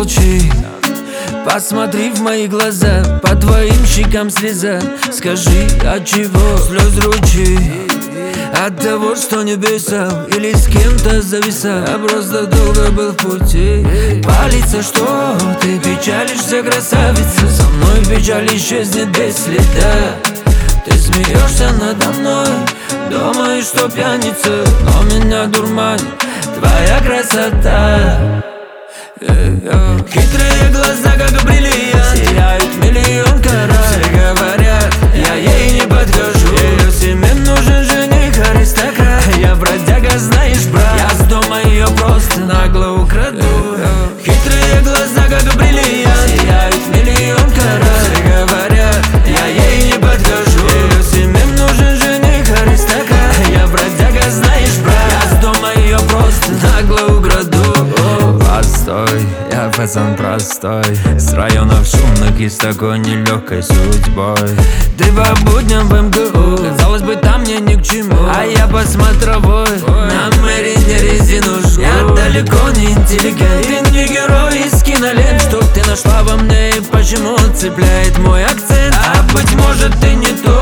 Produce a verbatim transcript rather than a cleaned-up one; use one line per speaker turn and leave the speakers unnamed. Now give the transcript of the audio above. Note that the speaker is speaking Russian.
молчи, посмотри в мои глаза, по твоим щекам слеза. Скажи, от чего слез ручей? От того, что не писал или с кем-то зависал, я просто долго был в пути. Палится, что ты печалишься, красавица. Со мной печаль исчезнет без следа. Ты смеешься надо мной, думаешь, что пьяница, но меня дурманит твоя красота. Хитрые глаза, как бриллиант, сияют миллион карат. Все говорят, я ей не подхожу. Ее семье нужен жених, аристократ. Я бродяга, знаешь, брат, я с дома ее просто нагло украду. Хитрые глаза, как бриллиант, сияют миллион карат. Все говорят, я ей не подхожу. Ее семье нужен жених, аристократ. Я бродяга, знаешь, брат, я с дома ее просто нагло украду. Постой, я пацан простой, с районов шумных и с такой нелегкой судьбой. Ты по будням в эм гэ у, казалось бы, там мне ни к чему, а я по смотровой на Мэрине резину жгу. Я далеко не интеллигент, ты не герой из кинолент. Что ты нашла во мне и почему цепляет мой акцент? А быть может, ты не то,